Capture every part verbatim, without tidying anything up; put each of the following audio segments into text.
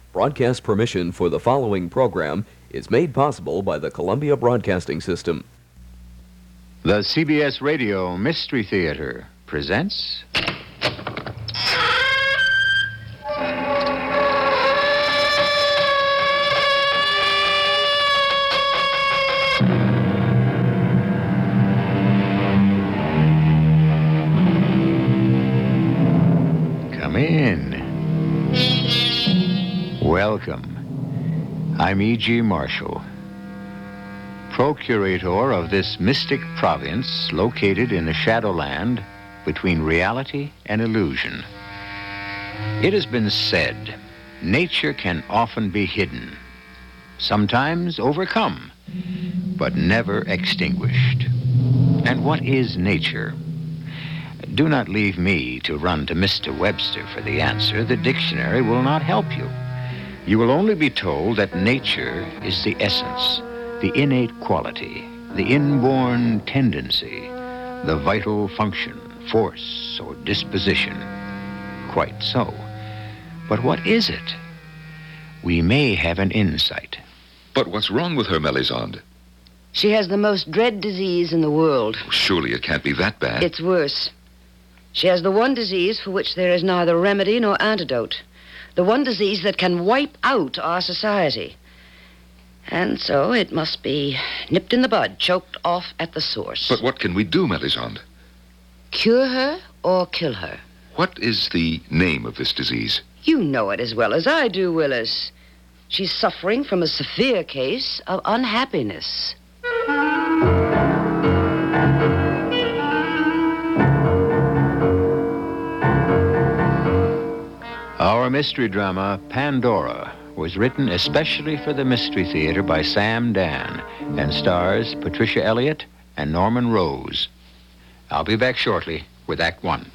Broadcast permission for the following program is made possible by the Columbia Broadcasting System. The C B S Radio Mystery Theater presents... Come in. Welcome. I'm E G. Marshall, procurator of this mystic province located in the Shadowland between reality and illusion. It has been said, nature can often be hidden, sometimes overcome, but never extinguished. And what is nature? Do not leave me to run to Mister Webster for the answer. The dictionary will not help you. You will only be told that nature is the essence, the innate quality, the inborn tendency, the vital function, force, or disposition. Quite so. But what is it? We may have an insight. But what's wrong with her, Melisande? She has the most dread disease in the world. Surely it can't be that bad. It's worse. She has the one disease for which there is neither remedy nor antidote. The one disease that can wipe out our society. And so it must be nipped in the bud, choked off at the source. But what can we do, Melisande? Cure her or kill her? What is the name of this disease? You know it as well as I do, Willis. She's suffering from a severe case of unhappiness. Our mystery drama, Pandora, was written especially for the Mystery Theater by Sam Dan and stars Patricia Elliott and Norman Rose. I'll be back shortly with Act One.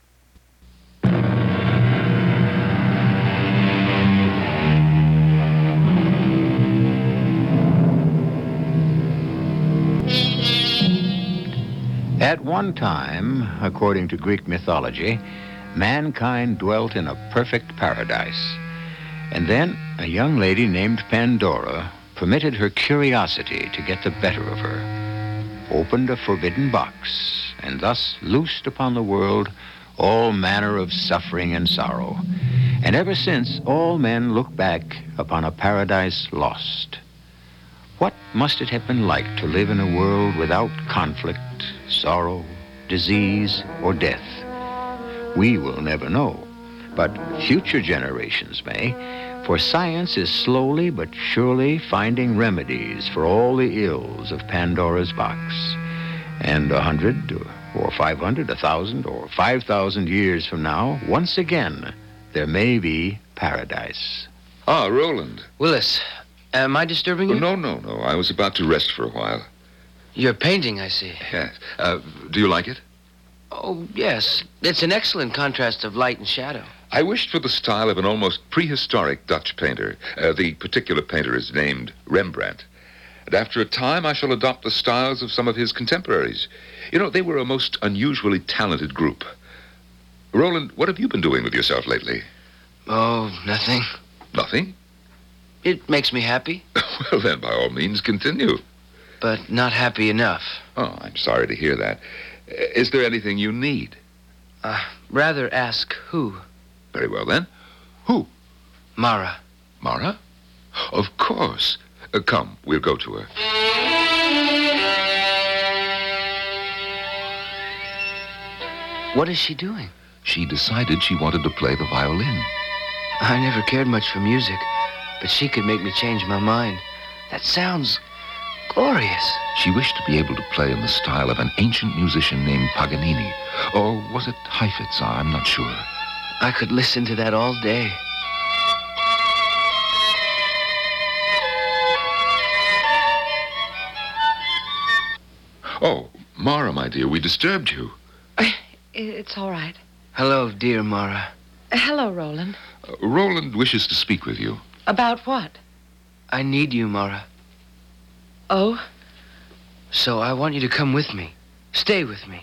At one time, according to Greek mythology, mankind dwelt in a perfect paradise. And then a young lady named Pandora permitted her curiosity to get the better of her, opened a forbidden box, and thus loosed upon the world all manner of suffering and sorrow. And ever since, all men look back upon a paradise lost. What must it have been like to live in a world without conflict, sorrow, disease, or death? We will never know, but future generations may, for science is slowly but surely finding remedies for all the ills of Pandora's box. And a hundred, or five hundred, a thousand, or five thousand years from now, once again, there may be paradise. Ah, Roland. Willis, am I disturbing you? Oh, no, no, no. I was about to rest for a while. You're painting, I see. Yes. Uh, do you like it? Oh, yes. It's an excellent contrast of light and shadow. I wished for the style of an almost prehistoric Dutch painter. Uh, the particular painter is named Rembrandt. And after a time, I shall adopt the styles of some of his contemporaries. You know, they were a most unusually talented group. Roland, what have you been doing with yourself lately? Oh, nothing. Nothing? It makes me happy. Well, then, by all means, continue. But not happy enough. Oh, I'm sorry to hear that. Is there anything you need? Uh, rather ask who. Very well, then. Who? Mara. Mara? Of course. Uh, come, we'll go to her. What is she doing? She decided she wanted to play the violin. I never cared much for music, but she could make me change my mind. That sounds glorious. She wished to be able to play in the style of an ancient musician named Paganini. Or was it Heifetz? I'm not sure. I could listen to that all day. Oh, Mara, my dear, we disturbed you. It's all right. Hello, dear Mara. Hello, Roland. Uh, Roland wishes to speak with you. About what? I need you, Mara. Oh? So I want you to come with me. Stay with me.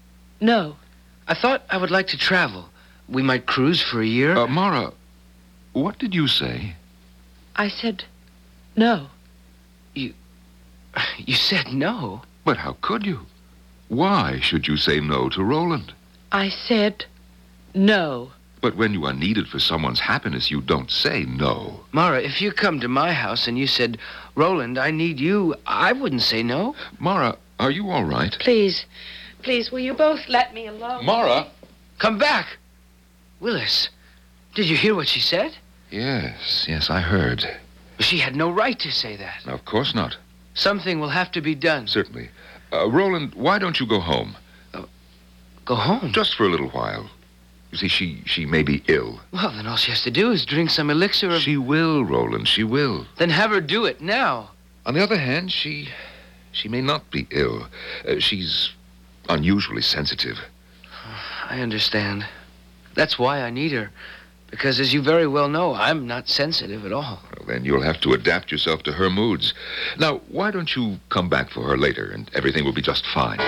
No. I thought I would like to travel. We might cruise for a year. Uh, Mara, What did you say? I said no. You said no. But how could you? Why should you say no to Roland? I said no. But when you are needed for someone's happiness, you don't say no. Mara, if you come to my house and you said, Roland, I need you, I wouldn't say no. Mara, are you all right? Please, please, will you both let me alone? Mara! Come back. Willis, did you hear what she said? Yes, yes, I heard. She had no right to say that. Of course not. Something will have to be done. Certainly. Uh, Roland, why don't you go home? Go home. Just for a little while. You see, she, she may be ill. Well, then all she has to do is drink some elixir of... She will, Roland, she will. Then have her do it now. On the other hand, she... she may not be ill. Uh, she's unusually sensitive. I understand. That's why I need her. Because, as you very well know, I'm not sensitive at all. Well, then you'll have to adapt yourself to her moods. Now, why don't you come back for her later, and everything will be just fine.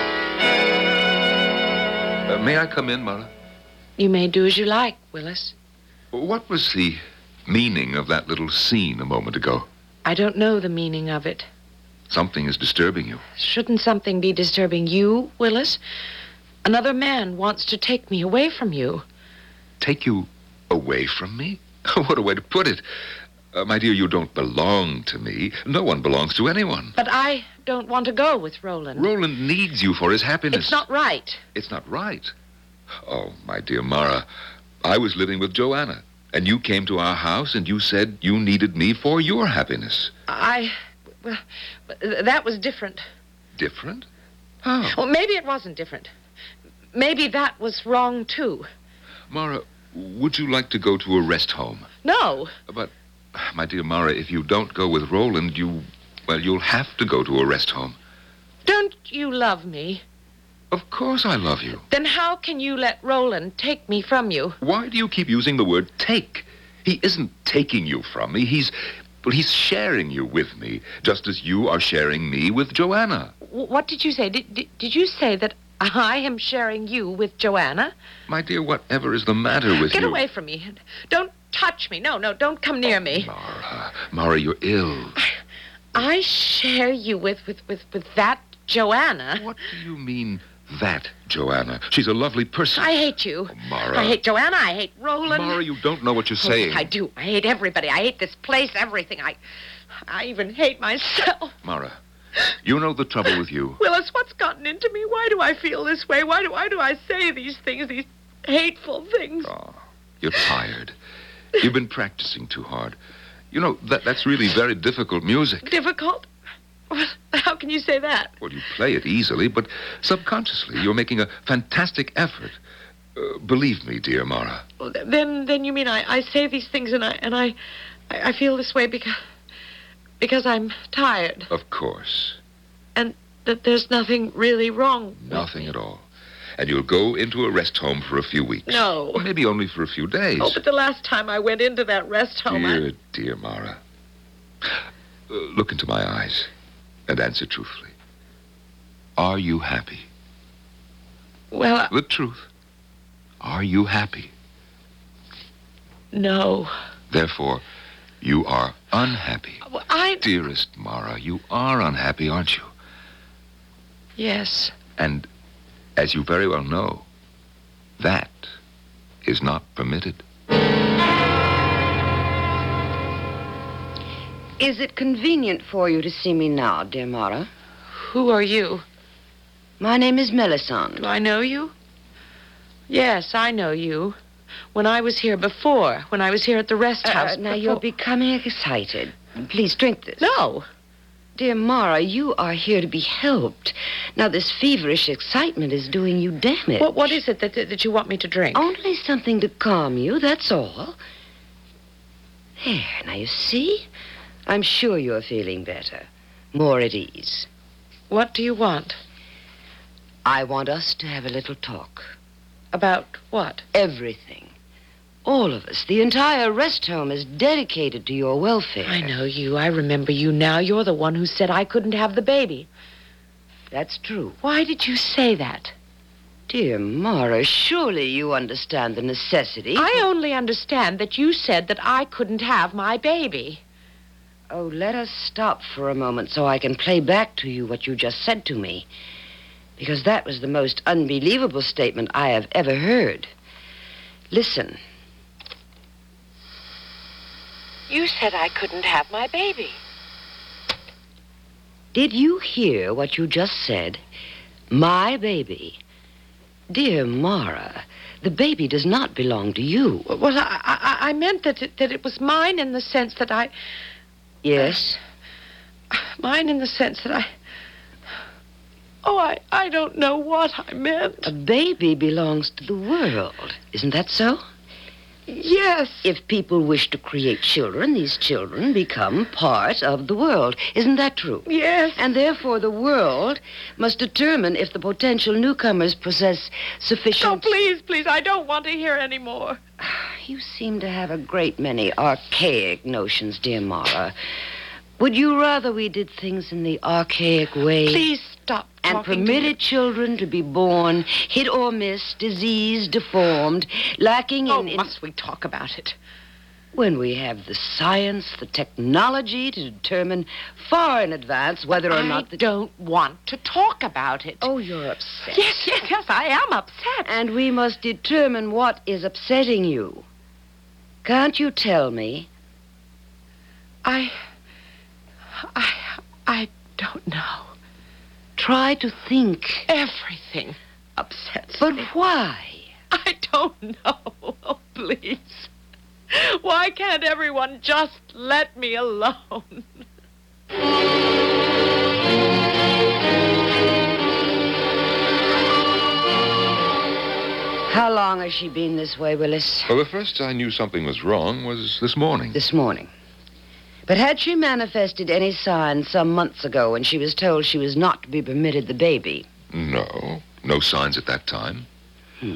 Uh, may I come in, Mara? You may do as you like, Willis. What was the meaning of that little scene a moment ago? I don't know the meaning of it. Something is disturbing you. Shouldn't something be disturbing you, Willis? Another man wants to take me away from you. Take you away from me? What a way to put it. Uh, my dear, you don't belong to me. No one belongs to anyone. But I don't want to go with Roland. Roland needs you for his happiness. It's not right. It's not right. Oh, my dear Mara, I was living with Joanna, and you came to our house and you said you needed me for your happiness. I... well, that was different. Different? How? Well, maybe it wasn't different. Maybe that was wrong, too. Mara, would you like to go to a rest home? No. But, my dear Mara, if you don't go with Roland, you... well, you'll have to go to a rest home. Don't you love me? Of course I love you. Then how can you let Roland take me from you? Why do you keep using the word take? He isn't taking you from me. He's... well, he's sharing you with me, just as you are sharing me with Joanna. W- what did you say? Did, did, did you say that I am sharing you with Joanna? My dear, whatever is the matter with Get you? Get away from me. Don't touch me. No, no, don't come near me. Mara, Mara, you're ill. I share you with, with, with, with that Joanna. What do you mean, that Joanna? She's a lovely person. I hate you. Oh, Mara. I hate Joanna. I hate Roland. Mara, you don't know what you're Oh, saying. yes, I do. I hate everybody. I hate this place, everything. I, I even hate myself. Mara, you know the trouble with you. Willis, what's gotten into me? Why do I feel this way? Why do, why do I say these things, these hateful things? Oh, you're tired. You've been practicing too hard. You know, that that's really very difficult music. Difficult? How can you say that? Well, you play it easily, but subconsciously you're making a fantastic effort. Uh, believe me, dear Mara. Well, then, then you mean I, I say these things and I and I, I I feel this way because because I'm tired. Of course. And that there's nothing really wrong. with Nothing me. at all. And you'll go into a rest home for a few weeks. No. Or maybe only for a few days. Oh, but the last time I went into that rest home, I... Dear, dear Mara. Uh, look into my eyes and answer truthfully. Are you happy? Well, I... The truth. Are you happy? no. Therefore, you are unhappy. Well, I... Dearest Mara, you are unhappy, aren't you? Yes. And as you very well know, that is not permitted. Is it convenient for you to see me now, dear Mara? Who are you? My name is Melisande. Do I know you? Yes, I know you. When I was here before, when I was here at the rest house. Uh, now, before- you're becoming excited. Please drink this. No. Dear Mara, you are here to be helped. Now, this feverish excitement is doing you damage. What, what is it that, that, that you want me to drink? Only something to calm you, that's all. There, now you see? I'm sure you're feeling better. More at ease. What do you want? I want us to have a little talk. About what? Everything. All of us. The entire rest home is dedicated to your welfare. I know you. I remember you now. You're the one who said I couldn't have the baby. That's true. Why did you say that? Dear Mara, surely you understand the necessity. I only understand that you said that I couldn't have my baby. Oh, let us stop for a moment so I can play back to you what you just said to me. Because that was the most unbelievable statement I have ever heard. Listen. You said I couldn't have my baby. Did you hear what you just said? My baby. Dear Mara, the baby does not belong to you. Well, I, I, I meant that it, that it was mine in the sense that I... Yes? Uh, mine in the sense that I... Oh, I, I don't know what I meant. A baby belongs to the world. Isn't that so? Yes. If people wish to create children, these children become part of the world. Isn't that true? Yes. And therefore the world must determine if the potential newcomers possess sufficient... Oh, please, please, I don't want to hear any more. You seem to have a great many archaic notions, dear Mara. Would you rather we did things in the archaic way? Please stop And talking permitted children to be born, hit or miss, diseased, deformed, lacking in... Oh, in... must we talk about it? When we have the science, the technology to determine far in advance whether or not... I the... don't want to talk about it. Oh, you're upset. Yes, yes, yes, I am upset. And we must determine what is upsetting you. Can't you tell me? I... I... I don't know. Try to think. Everything upsets But me. why? I don't know. Oh, please. Why can't everyone just let me alone? How long has she been this way, Willis? Well, the first I knew something was wrong was this morning. This morning. But had she manifested any signs some months ago when she was told she was not to be permitted the baby? No. No signs at that time. Hmm.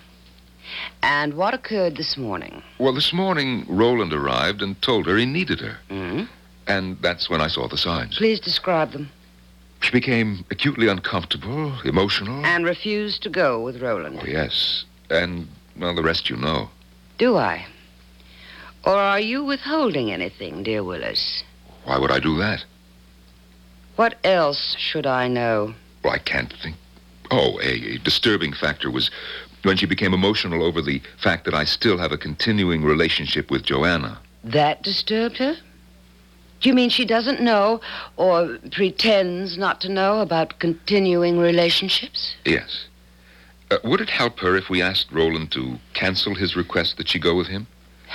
And what occurred this morning? Well, this morning, Roland arrived and told her he needed her. Hmm? And that's when I saw the signs. Please describe them. She became acutely uncomfortable, emotional. And refused to go with Roland. Oh, yes. And, well, the rest you know. Do I? Or are you withholding anything, dear Willis? Why would I do that? What else should I know? Well, I can't think. Oh, a, a disturbing factor was when she became emotional over the fact that I still have a continuing relationship with Joanna. That disturbed her? Do you mean she doesn't know or pretends not to know about continuing relationships? Yes. Uh, would it help her if we asked Roland to cancel his request that she go with him?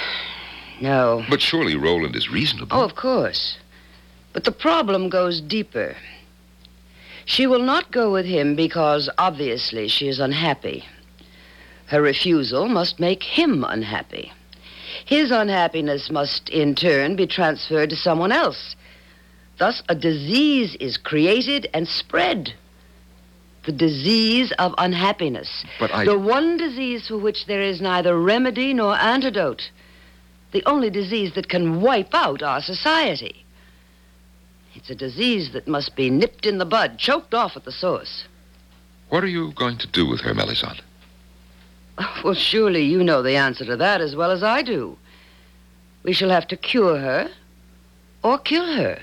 No. But surely Roland is reasonable. Oh, of course. But the problem goes deeper. She will not go with him because, obviously, she is unhappy. Her refusal must make him unhappy. His unhappiness must, in turn, be transferred to someone else. Thus, a disease is created and spread. The disease of unhappiness. But I... The one disease for which there is neither remedy nor antidote. The only disease that can wipe out our society. It's a disease that must be nipped in the bud, choked off at the source. What are you going to do with her, Melisande? Well, surely you know the answer to that as well as I do. We shall have to cure her or kill her.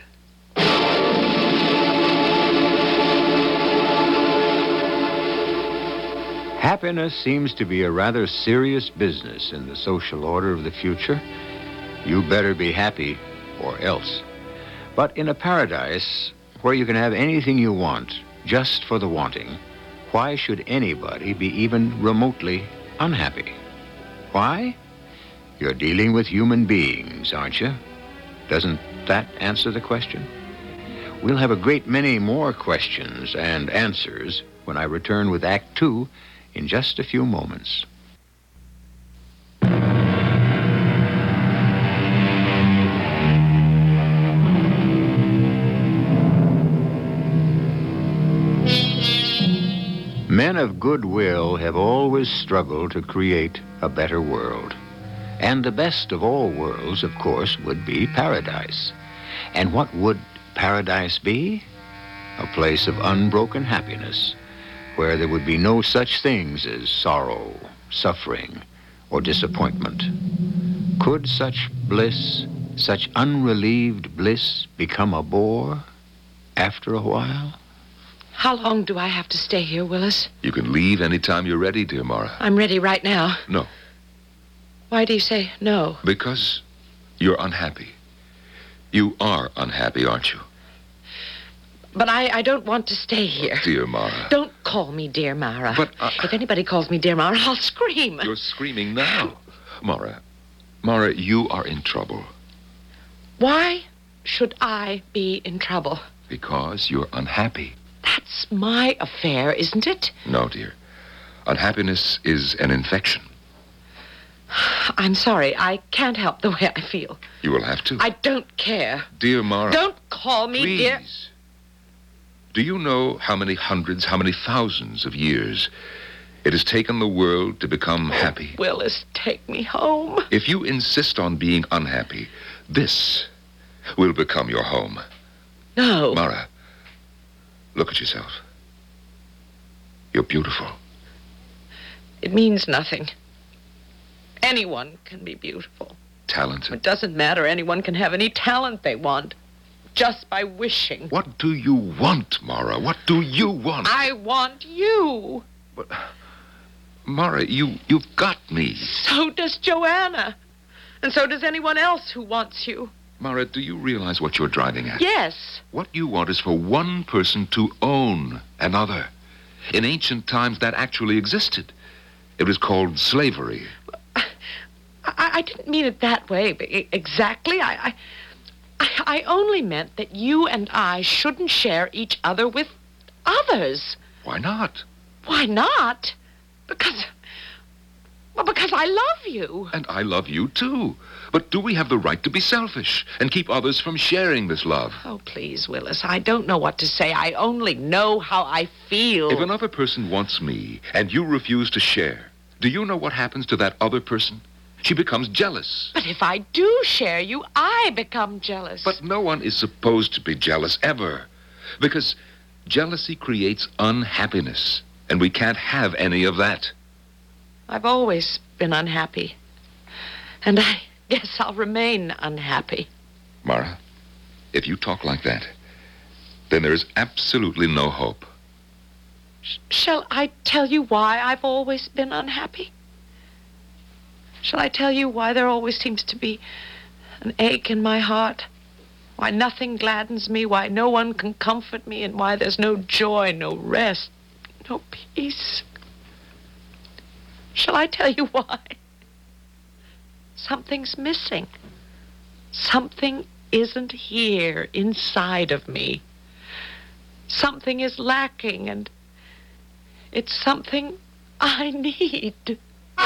Happiness seems to be a rather serious business in the social order of the future. You better be happy or else. But in a paradise where you can have anything you want just for the wanting, why should anybody be even remotely unhappy? Why? You're dealing with human beings, aren't you? Doesn't that answer the question? We'll have a great many more questions and answers when I return with Act Two in just a few moments. Men of goodwill have always struggled to create a better world. And the best of all worlds, of course, would be paradise. And what would paradise be? A place of unbroken happiness, where there would be no such things as sorrow, suffering, or disappointment. Could such bliss, such unrelieved bliss, become a bore after a while? How long do I have to stay here, Willis? You can leave any time you're ready, dear Mara. I'm ready right now. No, Why do you say no? because you're unhappy. You are unhappy, aren't you? But I, I don't want to stay here. Dear Mara. Don't call me dear Mara. But, uh, if anybody calls me dear Mara, I'll scream. You're screaming now. Mara, Mara, you are in trouble Why should I be in trouble? because you're unhappy. That's my affair, isn't it? No, dear. Unhappiness is an infection. I'm sorry. I can't help the way I feel. You will have to. I don't care. Dear Mara. Don't call me Please. dear. Do you know how many hundreds, how many thousands of years it has taken the world to become happy? Willis, take me home. If you insist on being unhappy, this will become your home. No. Mara, look at yourself. You're beautiful. It means nothing. Anyone can be beautiful. Talented. It doesn't matter. Anyone can have any talent they want. Just by wishing. What do you want, Mara? What do you want? I want you. But, Mara, you, you've got me. So does Joanna. And so does anyone else who wants you. Mara, do you realize what you're driving at? Yes. What you want is for one person to own another. In ancient times, that actually existed. It was called slavery. I, I didn't mean it that way e- exactly. I, I, I I only meant that you and I shouldn't share each other with others. Why not? Why not? Because, well, because I love you. And I love you, too. But do we have the right to be selfish and keep others from sharing this love? Oh, please, Willis, I don't know what to say. I only know how I feel. If another person wants me and you refuse to share, do you know what happens to that other person? She becomes jealous. But if I do share you, I become jealous. But no one is supposed to be jealous ever. Because jealousy creates unhappiness. And we can't have any of that. I've always been unhappy. And I guess I'll remain unhappy. Mara, if you talk like that, then there is absolutely no hope. Sh- shall I tell you why I've always been unhappy? Shall I tell you why there always seems to be an ache in my heart? Why nothing gladdens me, why no one can comfort me, and why there's no joy, no rest, no peace? Shall I tell you why? Something's missing. Something isn't here inside of me. Something is lacking, and it's something I need.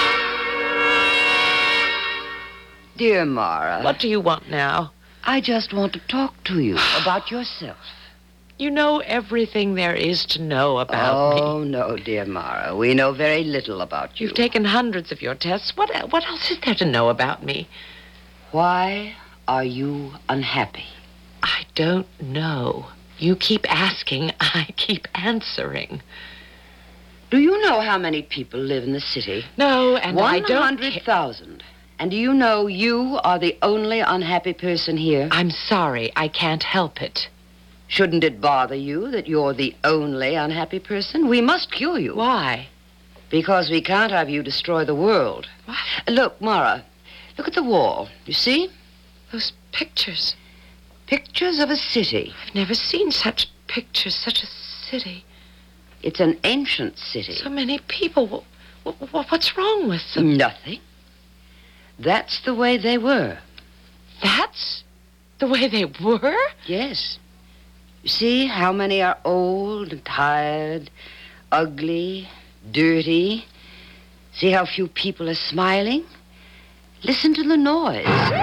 Dear Mara, What do you want now? I just want to talk to you about yourself. You know everything there is to know about me. Oh, no, dear Mara. We know very little about you. You've taken hundreds of your tests. What what else is there to know about me? Why are you unhappy? I don't know. You keep asking, I keep answering. Do you know how many people live in the city? No, and I don't one hundred thousand. And do you know you are the only unhappy person here? I'm sorry, I can't help it. Shouldn't it bother you that you're the only unhappy person? We must cure you. Why? Because we can't have you destroy the world. What? Look, Mara, look at the wall. You see? Those pictures. Pictures of a city. I've never seen such pictures, such a city. It's an ancient city. So many people. Wh- wh- What's wrong with them? Nothing. That's the way they were. That's the way they were? Yes. You see how many are old and tired, ugly, dirty. See how few people are smiling? Listen to the noise.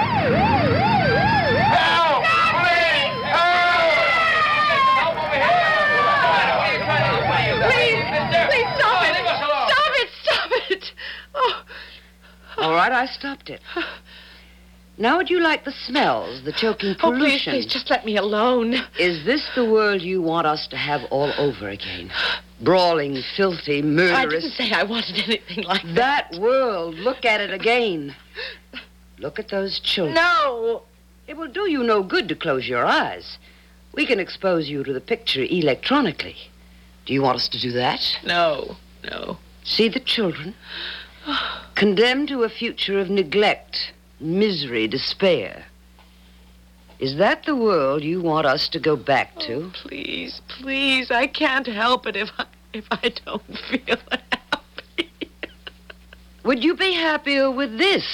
Please stop it! Stop it! Stop it! Oh. All right, I stopped it. Now would you like the smells, the choking Oh, please, pollution? please, just let me alone. Is this the world you want us to have all over again? Brawling, filthy, I murderous. didn't say I wanted anything like That world, look at it again. Look at those children. No! It will do you no good to close your eyes. We can expose you to the picture electronically. Do you want us to do that? No, no. See the children? Condemned to a future of neglect, misery, despair. Is that the world you want us to go back to? Oh, please, please, I can't help it if I, if I don't feel happy. Would you be happier with this?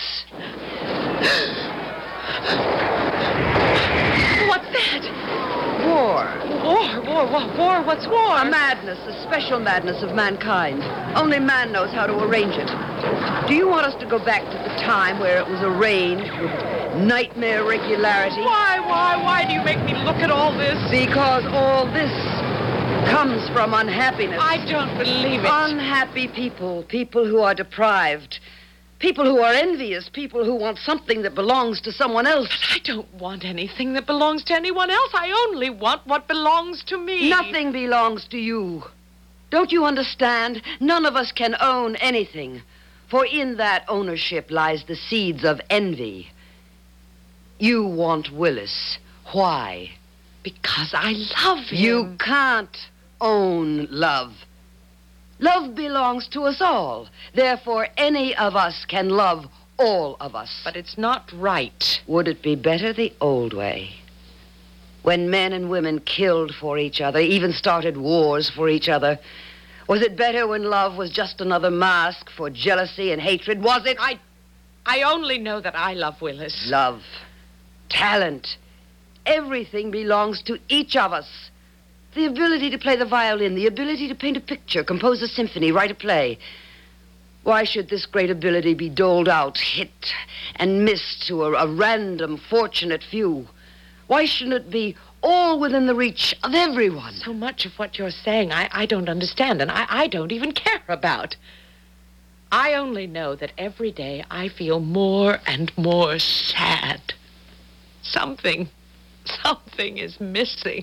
What's that? War. War, war, war, war, what's war? A madness, a special madness of mankind. Only man knows how to arrange it. Do you want us to go back to the time where it was arranged with nightmare regularity? Why, why, why do you make me look at all this? Because all this comes from unhappiness. I don't believe it. Unhappy people, people who are deprived, people who are envious, people who want something that belongs to someone else. But I don't want anything that belongs to anyone else. I only want what belongs to me. Nothing belongs to you. Don't you understand? None of us can own anything. For in that ownership lies the seeds of envy. You want Willis. Why? Because I love him. You can't own love. Love belongs to us all. Therefore, any of us can love all of us. But it's not right. Would it be better the old way? When men and women killed for each other, even started wars for each other. Was it better when love was just another mask for jealousy and hatred? Was it? I, I only know that I love Willis. Love, talent, everything belongs to each of us. The ability to play the violin, the ability to paint a picture, compose a symphony, write a play. Why should this great ability be doled out, hit and missed to a, a random, fortunate few? Why shouldn't it be all within the reach of everyone? So much of what you're saying I, I don't understand, and I, I don't even care about. I only know that every day I feel more and more sad. Something, something is missing.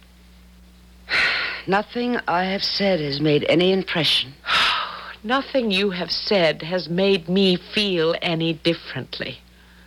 Nothing I have said has made any impression. Nothing you have said has made me feel any differently.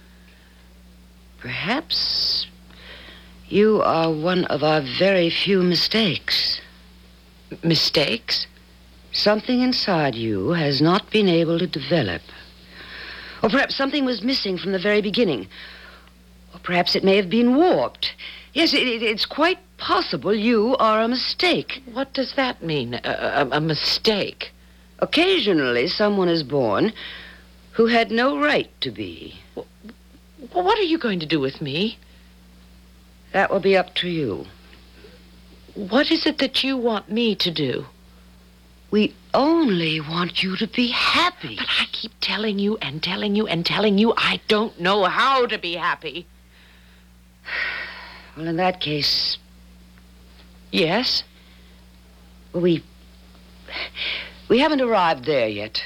Perhaps you are one of our very few mistakes. Mistakes? Something inside you has not been able to develop. Or perhaps something was missing from the very beginning. Or perhaps it may have been warped. Yes, it, it, it's quite possible you are a mistake. What does that mean, a, a, a mistake? Occasionally, someone is born who had no right to be. Well, what are you going to do with me? That will be up to you. What is it that you want me to do? We only want you to be happy. But I keep telling you and telling you and telling you I don't know how to be happy. Well, in that case, yes? we... We haven't arrived there yet.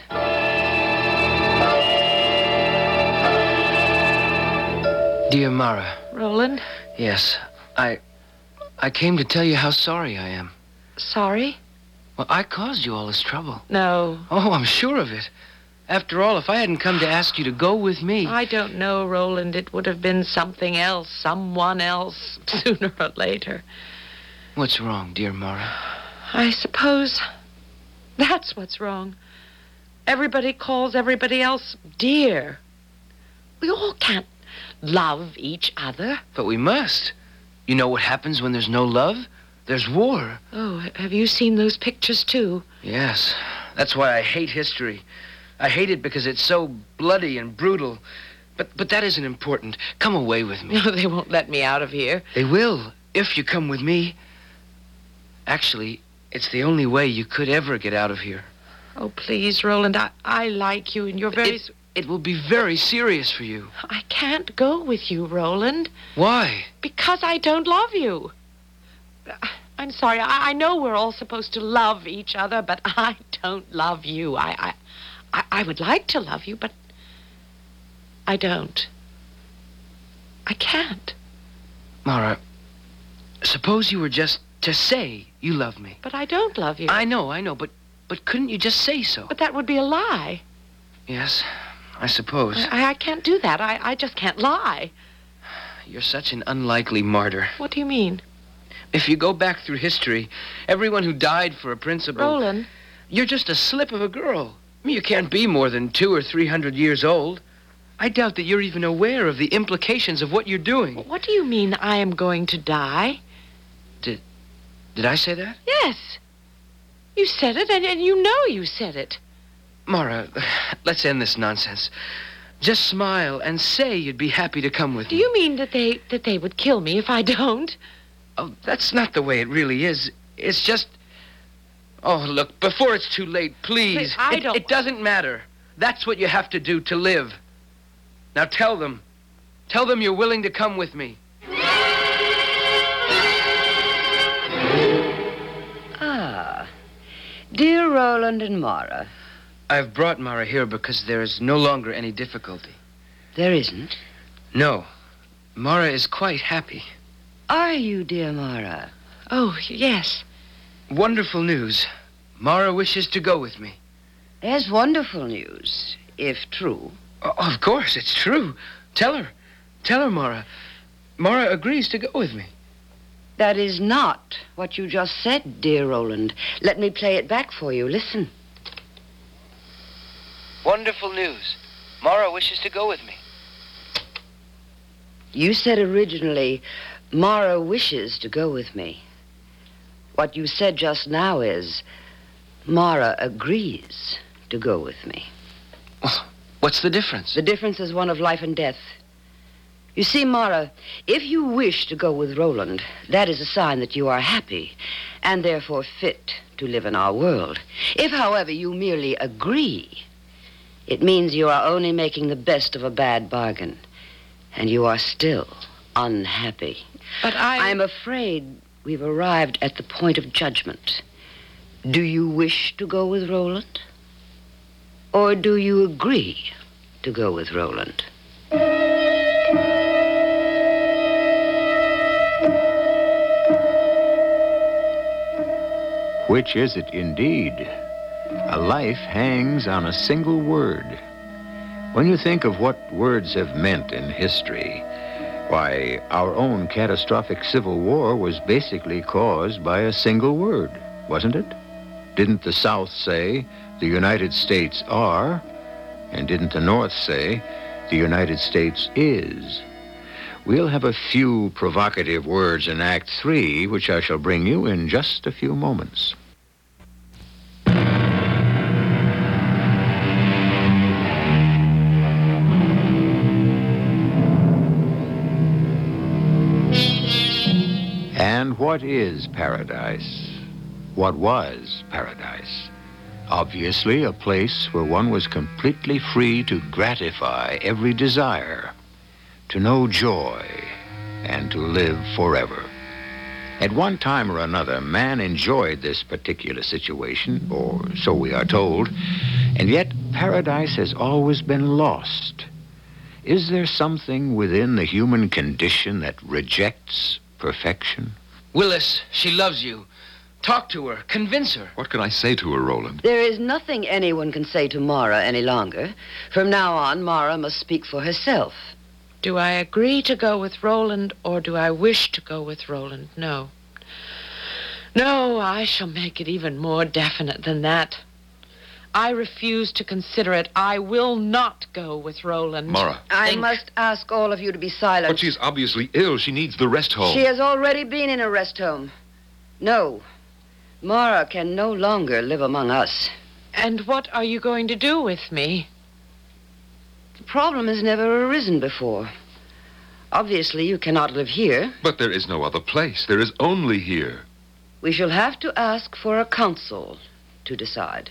Dear Mara. Roland? Yes, I... I came to tell you how sorry I am. Sorry? Well, I caused you all this trouble. No. Oh, I'm sure of it. After all, if I hadn't come to ask you to go with me... I don't know, Roland. It would have been something else, someone else, sooner or later. What's wrong, dear Mara? I suppose that's what's wrong. Everybody calls everybody else dear. We all can't love each other. But we must. You know what happens when there's no love? There's war. Oh, have you seen those pictures, too? Yes. That's why I hate history. I hate it because it's so bloody and brutal. But but that isn't important. Come away with me. No, they won't let me out of here. They will, if you come with me. Actually, it's the only way you could ever get out of here. Oh, please, Roland, I, I like you, and you're very... It, it will be very serious for you. I can't go with you, Roland. Why? Because I don't love you. I'm sorry. I, I know we're all supposed to love each other, but I don't love you. I, I, I would like to love you, but I don't. I can't. Mara, suppose you were just to say You love me. But I don't love you. I know, I know, but but couldn't you just say so? But that would be a lie. Yes, I suppose. I, I can't do that. I, I just can't lie. You're such an unlikely martyr. What do you mean? If you go back through history, everyone who died for a principle... Roland. You're just a slip of a girl. I mean, you can't be more than two or three hundred years old. I doubt that you're even aware of the implications of what you're doing. What do you mean I am going to die? Did, did I say that? Yes. You said it, and, and you know you said it. Mara, let's end this nonsense. Just smile and say you'd be happy to come with Do me. you mean that they that they would kill me if I don't? Oh, that's not the way it really is. It's just... Oh, look, before it's too late, please. Please, I it, don't- It doesn't matter. That's what you have to do to live. Now tell them. Tell them you're willing to come with me. Ah, dear Roland and Mara. I've brought Mara here because there is no longer any difficulty. There isn't. No. Mara is quite happy. Are you, dear Mara? Oh, yes. Wonderful news. Mara wishes to go with me. There's wonderful news, if true. O- of course, it's true. Tell her. Tell her, Mara. Mara agrees to go with me. That is not what you just said, dear Roland. Let me play it back for you. Listen. Wonderful news. Mara wishes to go with me. You said originally, Mara wishes to go with me. What you said just now is, Mara agrees to go with me. What's the difference? The difference is one of life and death. You see, Mara, if you wish to go with Roland, that is a sign that you are happy and therefore fit to live in our world. If, however, you merely agree, it means you are only making the best of a bad bargain, and you are still unhappy. But I... I'm afraid we've arrived at the point of judgment. Do you wish to go with Roland? Or do you agree to go with Roland? Which is it indeed? A life hangs on a single word. When you think of what words have meant in history, why, our own catastrophic civil war was basically caused by a single word, wasn't it? Didn't the South say, the United States are, and didn't the North say, the United States is? We'll have a few provocative words in Act Three, which I shall bring you in just a few moments. And what is paradise? What was paradise? Obviously, a place where one was completely free to gratify every desire, to know joy, and to live forever. At one time or another, man enjoyed this particular situation, or so we are told, and yet paradise has always been lost. Is there something within the human condition that rejects perfection? Willis, she loves you. Talk to her. Convince her. What can I say to her, Roland? There is nothing anyone can say to Mara any longer. From now on, Mara must speak for herself. Do I agree to go with Roland, or do I wish to go with Roland? No. No, I shall make it even more definite than that. I refuse to consider it. I will not go with Roland. Mara. I Think. must ask all of you to be silent. But she's obviously ill. She needs the rest home. She has already been in a rest home. No, Mara can no longer live among us. And what are you going to do with me? The problem has never arisen before. Obviously, you cannot live here. But there is no other place. There is only here. We shall have to ask for a council to decide.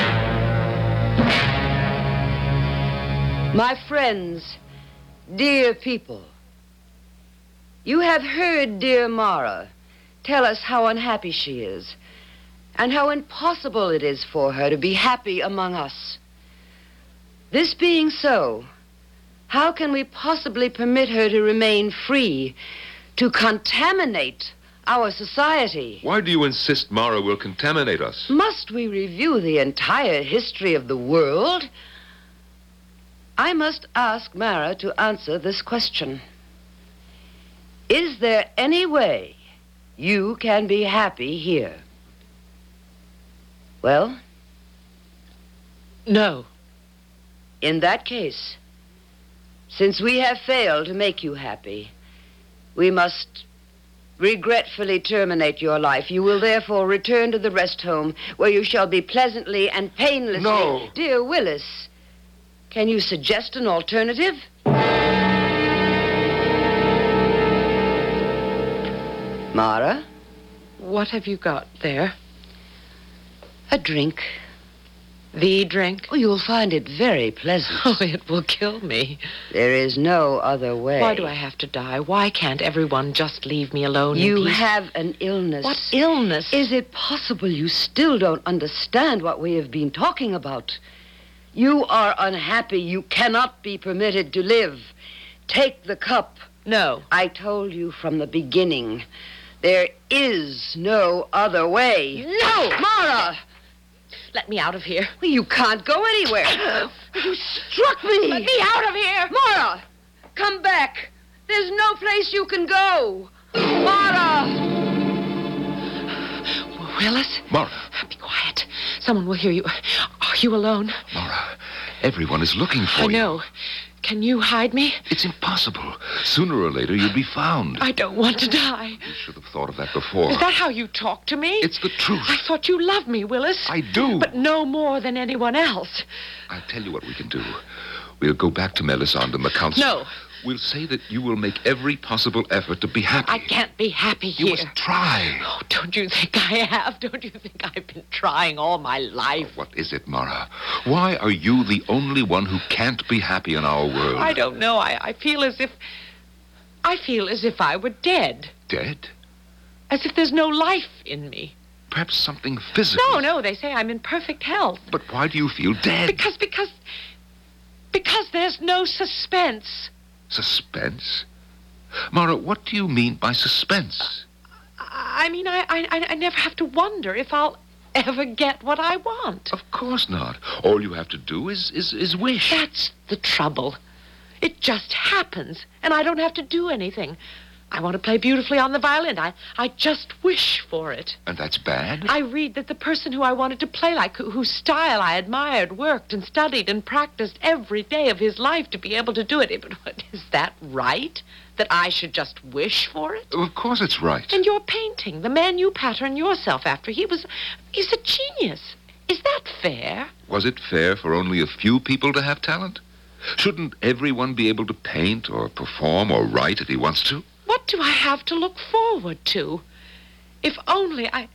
My friends, dear people, you have heard dear Mara tell us how unhappy she is and how impossible it is for her to be happy among us. This being so, how can we possibly permit her to remain free, to contaminate our society. Why do you insist Mara will contaminate us? Must we review the entire history of the world? I must ask Mara to answer this question. Is there any way you can be happy here? Well? No. In that case, since we have failed to make you happy, we must regretfully terminate your life. You will therefore return to the rest home, where you shall be pleasantly and painlessly... No. Dear Willis, can you suggest an alternative? Mara? What have you got there? A drink. The drink? Oh, you'll find it very pleasant. Oh, it will kill me. There is no other way. Why do I have to die? Why can't everyone just leave me alone in You peace? have an illness. What illness? Is it possible you still don't understand what we have been talking about? You are unhappy. You cannot be permitted to live. Take the cup. No. I told you from the beginning. There is no other way. No! Mara! Let me out of here. Well, you can't go anywhere. You struck me. Let me out of here! Mara! Come back. There's no place you can go. Mara! Willis? Mara. Be quiet. Someone will hear you. Are you alone? Mara, everyone is looking for I you. know. Can you hide me? It's impossible. Sooner or later, you'll be found. I don't want to die. You should have thought of that before. Is that how you talk to me? It's the truth. I thought you loved me, Willis. I do. But no more than anyone else. I'll tell you what we can do. We'll go back to Melisande and the council. No. We'll say that you will make every possible effort to be happy. I can't be happy You here. must try. Oh, don't you think I have? Don't you think I've been trying all my life? What is it, Mara? Why are you the only one who can't be happy in our world? I don't know. I, I feel as if... I feel as if I were dead. Dead? As if there's no life in me. Perhaps something physical. No, no, they say I'm in perfect health. But why do you feel dead? Because, because... Because there's no suspense. Suspense? Mara, what do you mean by suspense? I mean, I, I, I never have to wonder if I'll ever get what I want. Of course not. All you have to do is, is, is wish. That's the trouble. It just happens, and I don't have to do anything. I want to play beautifully on the violin. I, I just wish for it. And that's bad? I read that the person who I wanted to play like, who, whose style I admired, worked and studied and practiced every day of his life to be able to do it. But what, is that right? That I should just wish for it? Of course it's right. And your painting, the man you pattern yourself after, he was, he's a genius. Is that fair? Was it fair for only a few people to have talent? Shouldn't everyone be able to paint or perform or write if he wants to? What do I have to look forward to? If only I...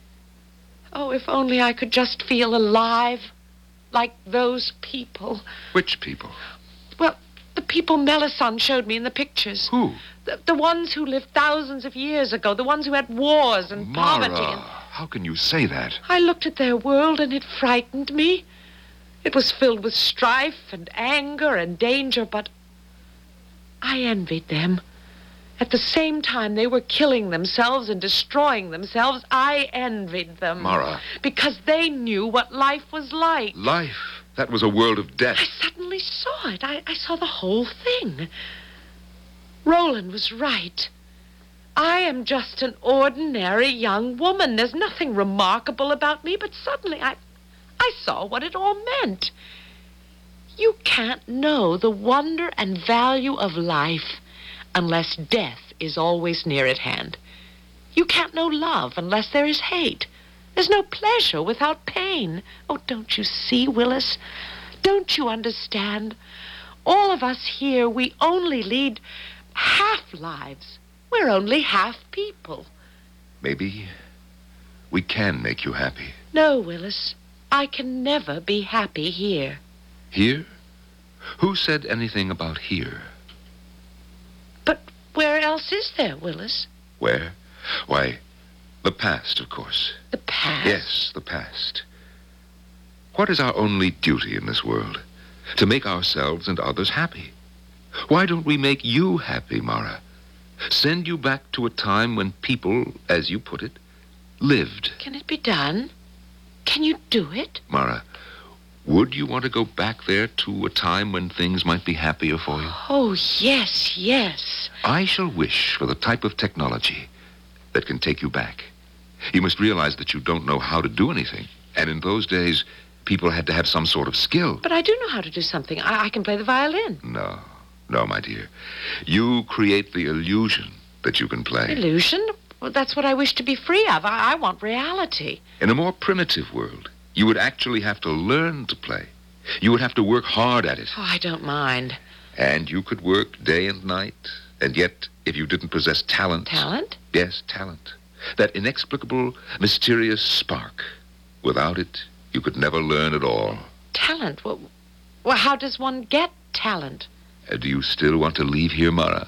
Oh, if only I could just feel alive, like those people. Which people? Well, the people Melisande showed me in the pictures. Who? The, the ones who lived thousands of years ago, the ones who had wars and Mara, poverty. And... how can you say that? I looked at their world and it frightened me. It was filled with strife and anger and danger, but I envied them. At the same time they were killing themselves and destroying themselves, I envied them. Mara. Because they knew what life was like. Life. That was a world of death. I suddenly saw it. I, I saw the whole thing. Roland was right. I am just an ordinary young woman. There's nothing remarkable about me, but suddenly I, I saw what it all meant. You can't know the wonder and value of life unless death is always near at hand. You can't know love unless there is hate. There's no pleasure without pain. Oh, don't you see, Willis? Don't you understand? All of us here, we only lead half lives. We're only half people. Maybe we can make you happy. No, Willis. I can never be happy here. Here? Who said anything about here? But where else is there, Willis? Where? Why, the past, of course. The past? Yes, the past. What is our only duty in this world? To make ourselves and others happy. Why don't we make you happy, Mara? Send you back to a time when people, as you put it, lived. Can it be done? Can you do it? Mara, would you want to go back there to a time when things might be happier for you? Oh, yes, yes. I shall wish for the type of technology that can take you back. You must realize that you don't know how to do anything. And in those days, people had to have some sort of skill. But I do know how to do something. I, I can play the violin. No, no, my dear. You create the illusion that you can play. Illusion? Well, that's what I wish to be free of. I, I want reality. In a more primitive world, you would actually have to learn to play. You would have to work hard at it. Oh, I don't mind. And you could work day and night. And yet, if you didn't possess talent... Talent? Yes, talent. That inexplicable, mysterious spark. Without it, you could never learn at all. Talent? Well, well how does one get talent? Uh, do you still want to leave here, Mara?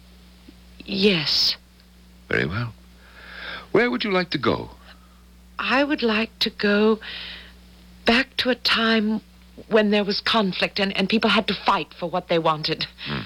Yes. Very well. Where would you like to go? I would like to go back to a time when there was conflict and, and people had to fight for what they wanted. Hmm.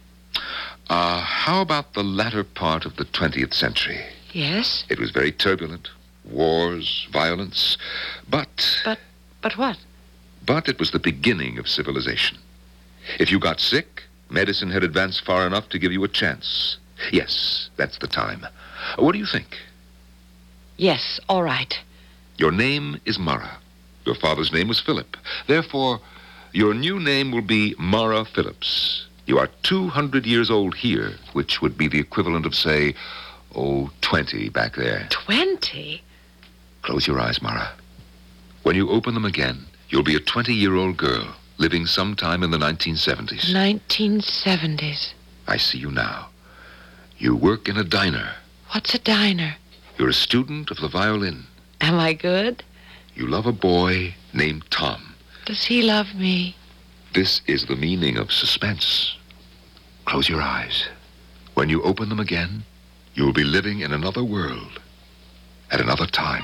Uh, how about the latter part of the twentieth century? Yes? It was very turbulent. Wars, violence, but... But, but what? But it was the beginning of civilization. If you got sick, medicine had advanced far enough to give you a chance. Yes, that's the time. What do you think? Yes, all right. Your name is Mara. Your father's name was Philip. Therefore, your new name will be Mara Phillips. You are two hundred years old here, which would be the equivalent of, say, oh, twenty back there. Twenty? Close your eyes, Mara. When you open them again, you'll be a twenty-year-old girl living sometime in the nineteen seventies. nineteen seventies. I see you now. You work in a diner. What's a diner? You're a student of the violin. Am I good? You love a boy named Tom. Does he love me? This is the meaning of suspense. Close your eyes. When you open them again, you'll be living in another world at another time.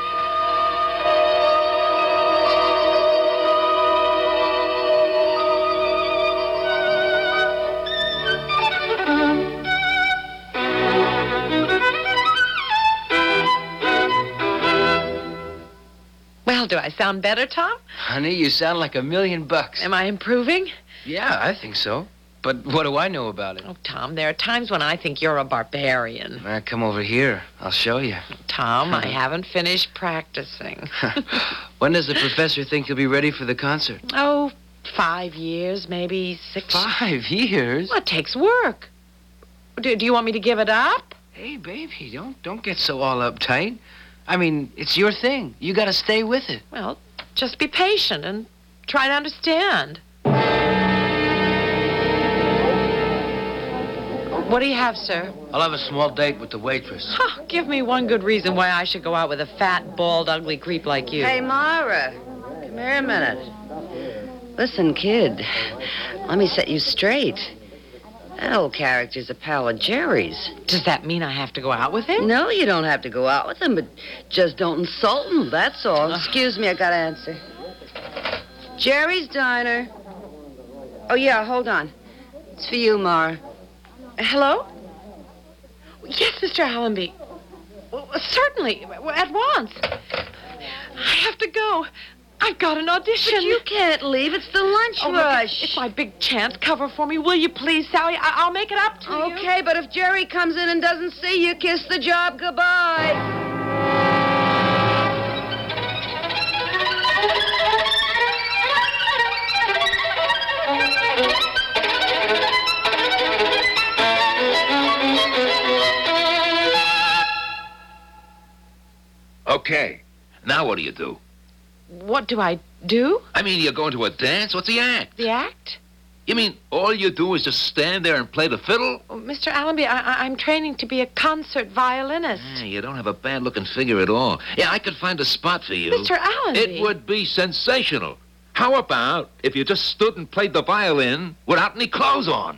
Well, do I sound better, Tom? Honey, you sound like a million bucks. Am I improving? Yeah, I think so. But what do I know about it? Oh, Tom, there are times when I think you're a barbarian. Uh, come over here. I'll show you. Tom, I haven't finished practicing. When does the professor think you'll be ready for the concert? Oh, five years, maybe six. Five years? Well, it takes work. Do, do you want me to give it up? Hey, baby, don't don't get so all uptight. I mean, it's your thing. You got to stay with it. Well, just be patient and try to understand. What do you have, sir? I'll have a small date with the waitress. Huh, give me one good reason why I should go out with a fat, bald, ugly creep like you. Hey, Mara, come here a minute. Listen, kid, let me set you straight. That old character's a pal of Jerry's. Does that mean I have to go out with him? No, you don't have to go out with him, but just don't insult him, that's all. Excuse me, I gotta answer. Jerry's Diner. Oh, yeah, hold on. It's for you, Mara. Hello? Yes, Mister Allenby. Well, certainly, at once. I have to go. I've got an audition. But you can't leave. It's the lunch Oh, look, rush. it's, it's my big chance. Cover for me, will you please, Sally? I- I'll make it up to you. Okay, but if Jerry comes in and doesn't see you, kiss the job goodbye. Okay. Now what do you do? What do I do? I mean, you're going to a dance? What's the act? The act? You mean all you do is just stand there and play the fiddle? Oh, Mister Allenby, I- I- I'm training to be a concert violinist. Yeah, you don't have a bad-looking figure at all. Yeah, I could find a spot for you. Mister Allenby. It would be sensational. How about if you just stood and played the violin without any clothes on?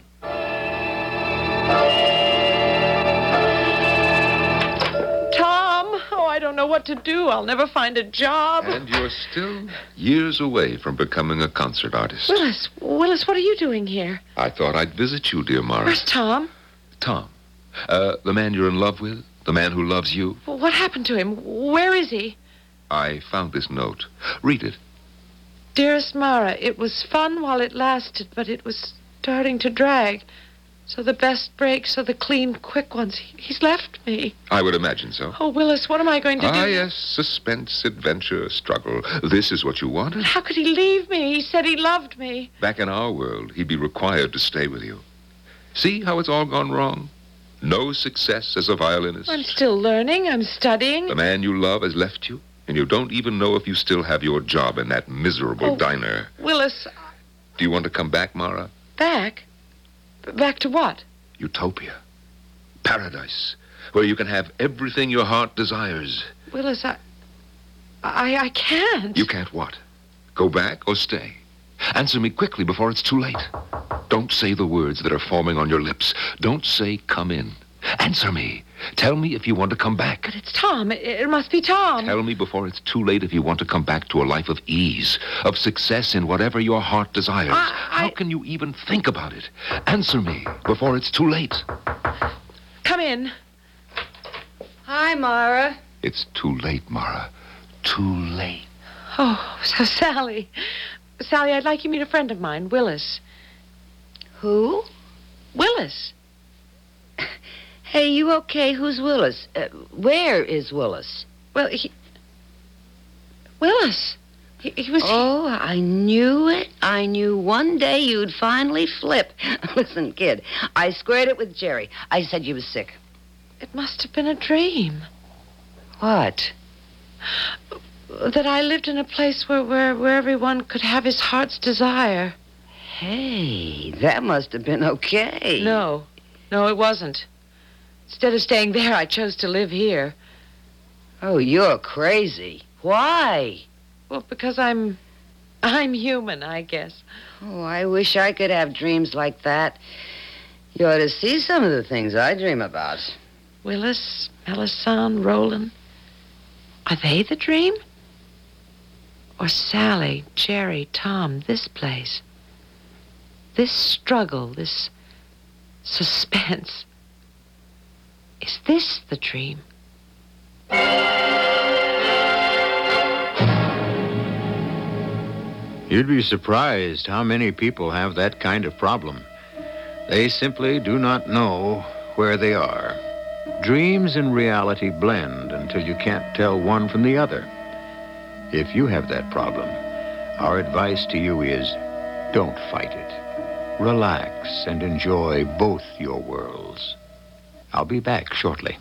Tom, oh, I don't know what to do. I'll never find a job. And you're still years away from becoming a concert artist. Willis, Willis, what are you doing here? I thought I'd visit you, dear Mara. Where's Tom? Tom. Uh, the man you're in love with? The man who loves you? Well, what happened to him? Where is he? I found this note. Read it. Dearest Mara, it was fun while it lasted, but it was starting to drag. So the best breaks are the clean, quick ones. He, he's left me. I would imagine so. Oh, Willis, what am I going to Ah, do? yes, suspense, adventure, struggle. This is what you wanted. How could he leave me? He said he loved me. Back in our world, he'd be required to stay with you. See how it's all gone wrong? No success as a violinist. I'm still learning. I'm studying. The man you love has left you, and you don't even know if you still have your job in that miserable Oh. diner. Willis, Do you want to come back, Mara? back? Back to what? Utopia. Paradise. Where you can have everything your heart desires. Willis, I... I, I can't. You can't what? Go back or stay? Answer me quickly before it's too late. Don't say the words that are forming on your lips. Don't say come in. Answer me. Tell me if you want to come back. But it's Tom. It, it must be Tom. Tell me before it's too late if you want to come back to a life of ease, of success in whatever your heart desires. I- How I- can you even think about it? Answer me before it's too late. Come in. Hi, Mara. It's too late, Mara. Too late. Oh, so Sally. Sally, I'd like you to meet a friend of mine, Willis. Who? Willis. Hey, you okay? Who's Willis? Uh, where is Willis? Well, he... Willis. He, he was... Oh, I knew it. I knew one day you'd finally flip. Listen, kid, I squared it with Jerry. I said you was sick. It must have been a dream. What? That I lived in a place where, where, where everyone could have his heart's desire. Hey, that must have been okay. No. No, it wasn't. Instead of staying there, I chose to live here. Oh, you're crazy. Why? Well, because I'm... I'm human, I guess. Oh, I wish I could have dreams like that. You ought to see some of the things I dream about. Willis, Melisande, Roland. Are they the dream? Or Sally, Jerry, Tom, this place? This struggle, this suspense. Is this the dream? You'd be surprised how many people have that kind of problem. They simply do not know where they are. Dreams and reality blend until you can't tell one from the other. If you have that problem, our advice to you is don't fight it. Relax and enjoy both your worlds. I'll be back shortly.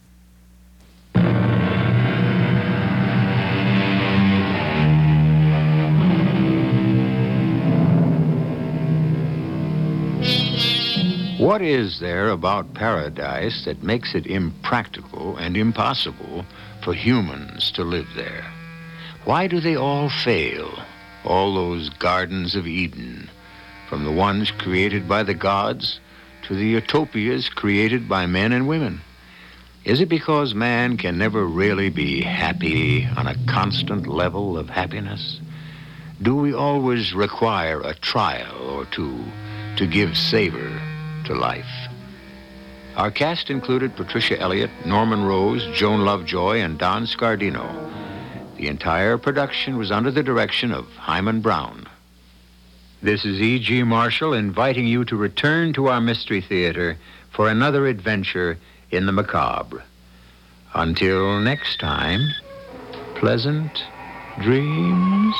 What is there about paradise that makes it impractical and impossible for humans to live there? Why do they all fail, all those gardens of Eden, from the ones created by the gods to the utopias created by men and women? Is it because man can never really be happy on a constant level of happiness? Do we always require a trial or two to give savor to life? Our cast included Patricia Elliott, Norman Rose, Joan Lovejoy, and Don Scardino. The entire production was under the direction of Hyman Brown. This is E G. Marshall inviting you to return to our Mystery Theater for another adventure in the macabre. Until next time, pleasant dreams.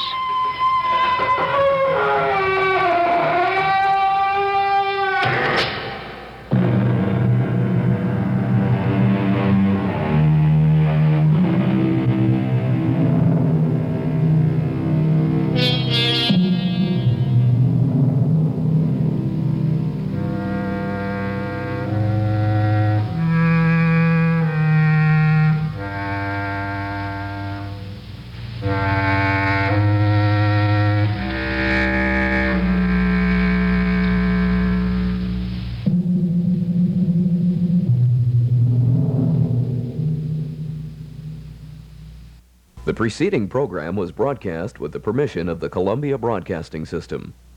The preceding program was broadcast with the permission of the Columbia Broadcasting System.